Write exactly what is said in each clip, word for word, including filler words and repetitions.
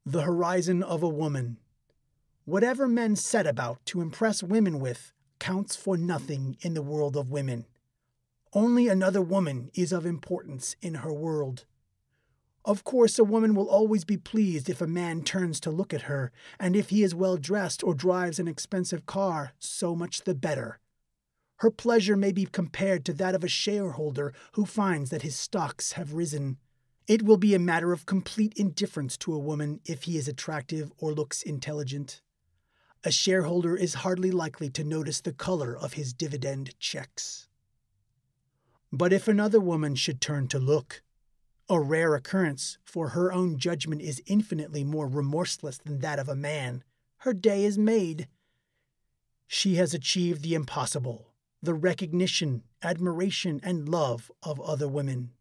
The horizon of a woman. Whatever men set about to impress women with counts for nothing in the world of women. Only another woman is of importance in her world. Of course, a woman will always be pleased if a man turns to look at her, and if he is well dressed or drives an expensive car, so much the better. Her pleasure may be compared to that of a shareholder who finds that his stocks have risen. It will be a matter of complete indifference to a woman if he is attractive or looks intelligent. A shareholder is hardly likely to notice the color of his dividend checks. But if another woman should turn to look, a rare occurrence, for her own judgment is infinitely more remorseless than that of a man, her day is made. She has achieved the impossible, the recognition, admiration, and love of other women.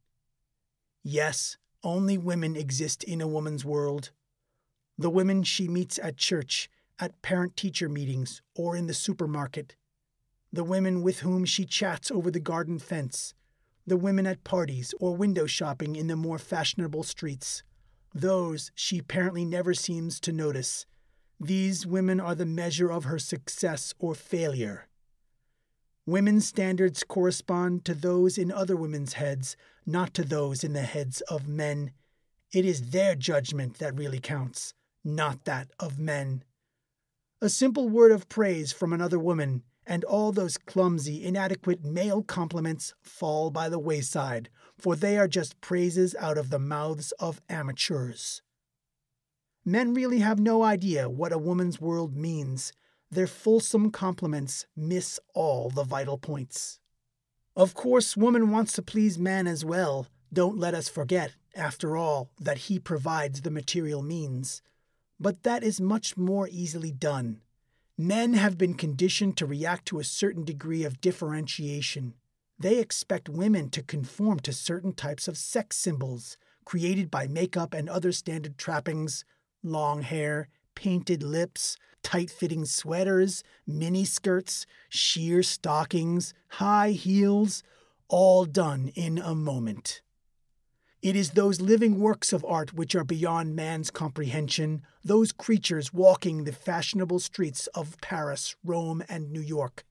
Yes, only women exist in a woman's world. The women she meets at church, at parent-teacher meetings, or in the supermarket. The women with whom she chats over the garden fence. The women at parties or window shopping in the more fashionable streets. Those she apparently never seems to notice. These women are the measure of her success or failure. Women's standards correspond to those in other women's heads, not to those in the heads of men. It is their judgment that really counts, not that of men. A simple word of praise from another woman, and all those clumsy, inadequate male compliments fall by the wayside, for they are just praises out of the mouths of amateurs. Men really have no idea what a woman's world means. Their fulsome compliments miss all the vital points. Of course, woman wants to please man as well. Don't let us forget, after all, that he provides the material means. But that is much more easily done. Men have been conditioned to react to a certain degree of differentiation. They expect women to conform to certain types of sex symbols created by makeup and other standard trappings, long hair, painted lips, tight-fitting sweaters, mini-skirts, sheer stockings, high heels, all done in a moment. It is those living works of art which are beyond man's comprehension, those creatures walking the fashionable streets of Paris, Rome, and New York.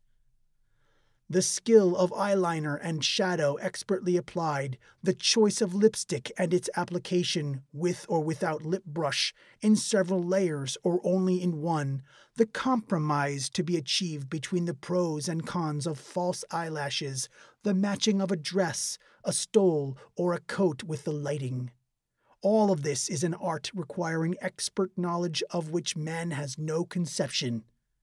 The skill of eyeliner and shadow expertly applied, the choice of lipstick and its application, with or without lip brush, in several layers or only in one, the compromise to be achieved between the pros and cons of false eyelashes, the matching of a dress, a stole, or a coat with the lighting. All of this is an art requiring expert knowledge of which man has no conception.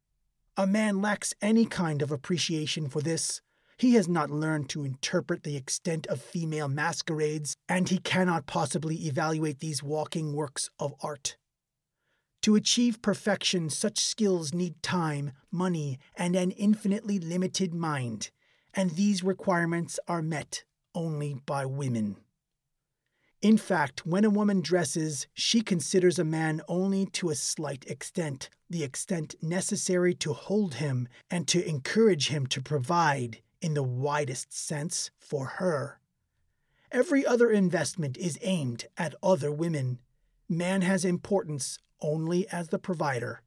A man lacks any kind of appreciation for this. He has not learned to interpret the extent of female masquerades, and he cannot possibly evaluate these walking works of art. To achieve perfection, such skills need time, money, and an infinitely limited mind, and these requirements are met only by women. In fact, when a woman dresses, she considers a man only to a slight extent, the extent necessary to hold him and to encourage him to provide, in the widest sense, for her. Every other investment is aimed at other women. Man has importance only as the provider.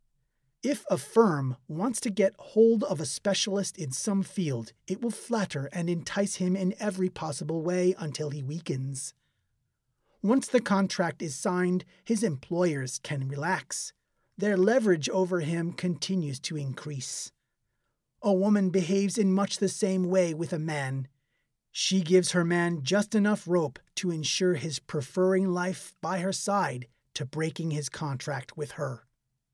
If a firm wants to get hold of a specialist in some field, it will flatter and entice him in every possible way until he weakens. Once the contract is signed, his employers can relax. Their leverage over him continues to increase. A woman behaves in much the same way with a man. She gives her man just enough rope to ensure his preferring life by her side to breaking his contract with her.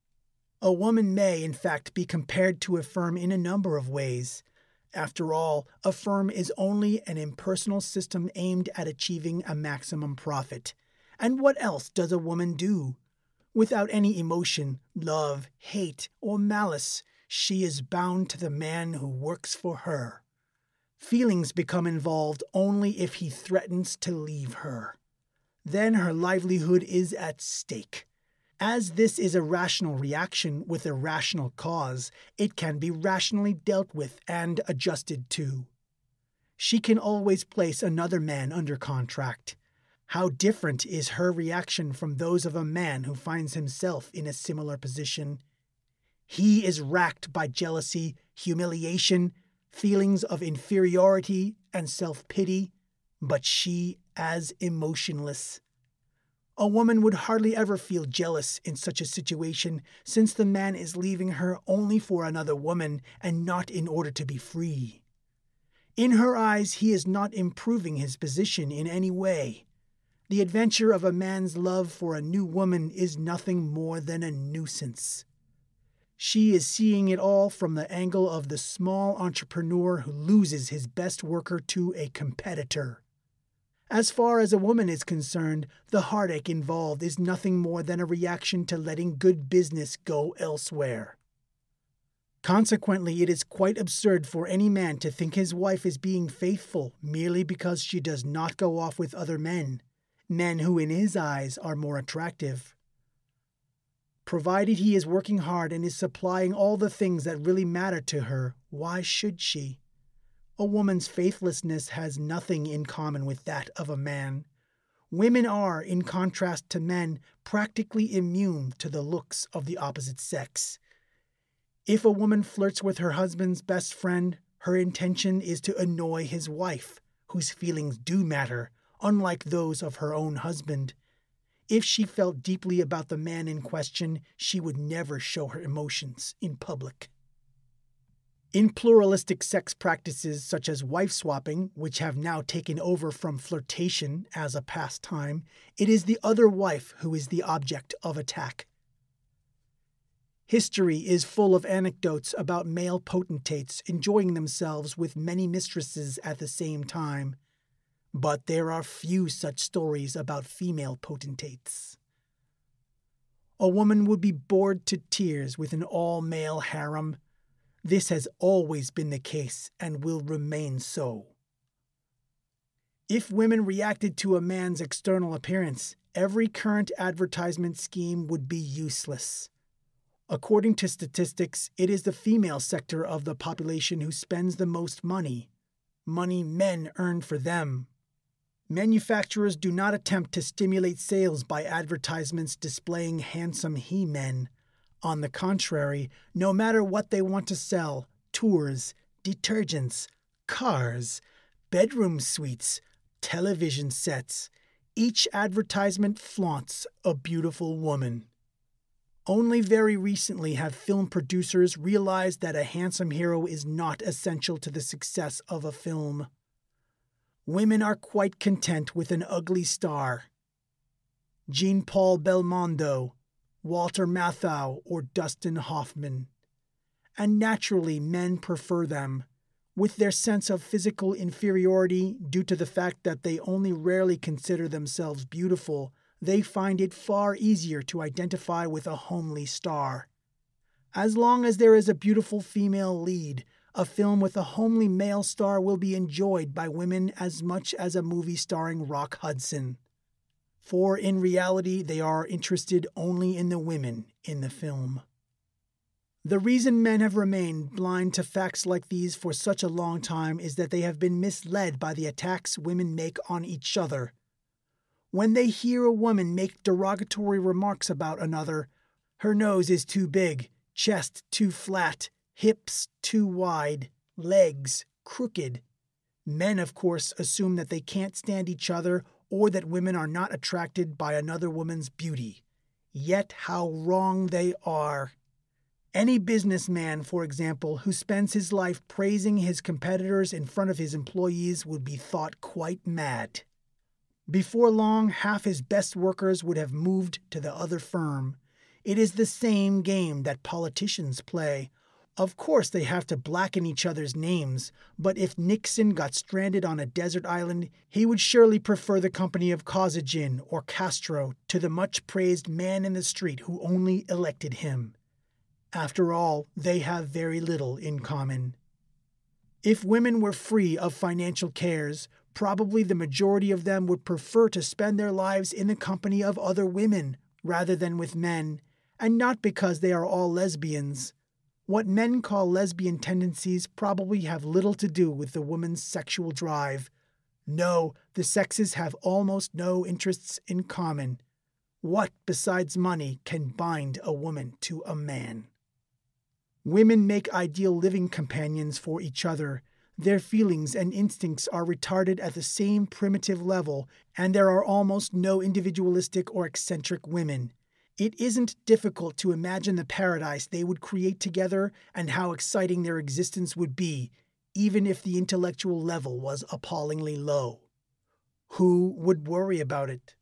A woman may, in fact, be compared to a firm in a number of ways. After all, a firm is only an impersonal system aimed at achieving a maximum profit. And what else does a woman do? Without any emotion, love, hate, or malice, she is bound to the man who works for her. Feelings become involved only if he threatens to leave her. Then her livelihood is at stake. As this is a rational reaction with a rational cause, it can be rationally dealt with and adjusted to. She can always place another man under contract. How different is her reaction from those of a man who finds himself in a similar position. He is racked by jealousy, humiliation, feelings of inferiority, and self-pity, but she as emotionless. A woman would hardly ever feel jealous in such a situation, since the man is leaving her only for another woman and not in order to be free. In her eyes, he is not improving his position in any way. The adventure of a man's love for a new woman is nothing more than a nuisance. She is seeing it all from the angle of the small entrepreneur who loses his best worker to a competitor. As far as a woman is concerned, the heartache involved is nothing more than a reaction to letting good business go elsewhere. Consequently, it is quite absurd for any man to think his wife is being faithful merely because she does not go off with other men, men who in his eyes are more attractive. Provided he is working hard and is supplying all the things that really matter to her, why should she? A woman's faithlessness has nothing in common with that of a man. Women are, in contrast to men, practically immune to the looks of the opposite sex. If a woman flirts with her husband's best friend, her intention is to annoy his wife, whose feelings do matter, unlike those of her own husband. If she felt deeply about the man in question, she would never show her emotions in public. In pluralistic sex practices such as wife-swapping, which have now taken over from flirtation as a pastime, it is the other wife who is the object of attack. History is full of anecdotes about male potentates enjoying themselves with many mistresses at the same time, but there are few such stories about female potentates. A woman would be bored to tears with an all-male harem. This has always been the case and will remain so. If women reacted to a man's external appearance, every current advertisement scheme would be useless. According to statistics, it is the female sector of the population who spends the most money, money men earn for them. Manufacturers do not attempt to stimulate sales by advertisements displaying handsome he-men. On the contrary, no matter what they want to sell, tours, detergents, cars, bedroom suites, television sets, each advertisement flaunts a beautiful woman. Only very recently have film producers realized that a handsome hero is not essential to the success of a film. Women are quite content with an ugly star. Jean-Paul Belmondo, Walter Matthau, or Dustin Hoffman. And naturally, men prefer them. With their sense of physical inferiority due to the fact that they only rarely consider themselves beautiful, they find it far easier to identify with a homely star. As long as there is a beautiful female lead, a film with a homely male star will be enjoyed by women as much as a movie starring Rock Hudson. For in reality, they are interested only in the women in the film. The reason men have remained blind to facts like these for such a long time is that they have been misled by the attacks women make on each other. When they hear a woman make derogatory remarks about another, her nose is too big, chest too flat, hips too wide, legs crooked. Men, of course, assume that they can't stand each other or that women are not attracted by another woman's beauty. Yet how wrong they are. Any businessman, for example, who spends his life praising his competitors in front of his employees would be thought quite mad. Before long, half his best workers would have moved to the other firm. It is the same game that politicians play. Of course they have to blacken each other's names, but if Nixon got stranded on a desert island, he would surely prefer the company of Kosygin or Castro to the much-praised man in the street who only elected him. After all, they have very little in common. If women were free of financial cares, probably the majority of them would prefer to spend their lives in the company of other women rather than with men, and not because they are all lesbians. What men call lesbian tendencies probably have little to do with the woman's sexual drive. No, the sexes have almost no interests in common. What besides money can bind a woman to a man? Women make ideal living companions for each other. Their feelings and instincts are retarded at the same primitive level, and there are almost no individualistic or eccentric women. It isn't difficult to imagine the paradise they would create together and how exciting their existence would be, even if the intellectual level was appallingly low. Who would worry about it?